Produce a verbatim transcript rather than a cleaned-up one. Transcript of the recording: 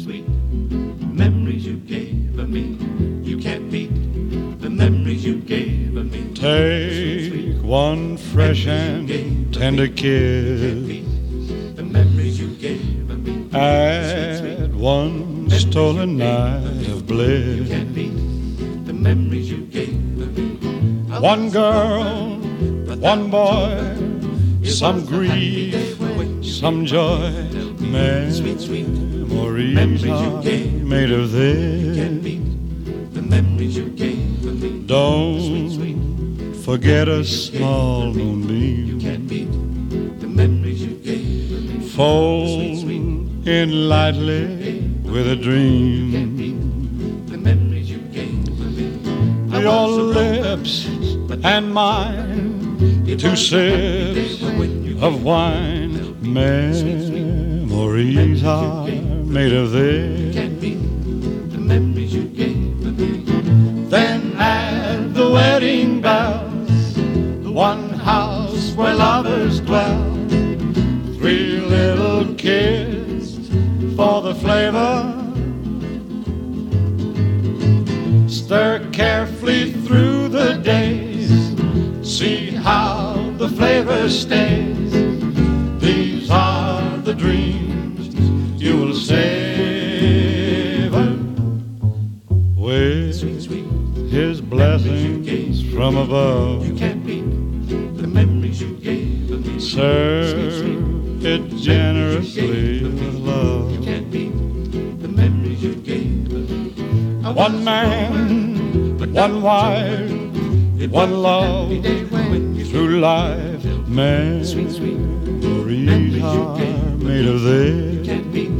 sweet memories you gave me. You can't beat the memories you gave me. Take one fresh and tender kiss. The memories you gave me. Add one stolen night of bliss. You can't beat the memories you gave me. One girl, one boy, some grief, some joy. Memories are made of this. The memories you gave me. Don't forget a small moonbeam. The memories you gave me. Fold in lightly with a dream. The memories you gave me. Your lips and mine, two sips of wine. Memories are made of this. The memories you gave me. Then add the wedding bells, the one house where lovers dwell. Three little kids for the flavor. Stir carefully through the days. See how the flavor stays. These are the dreams you will savor with His blessings from above. You can't beat the memories you gave me. Serve it generously with love. You can't beat the memories you gave me. One man, one wife, one love, through life. Memories are made of this.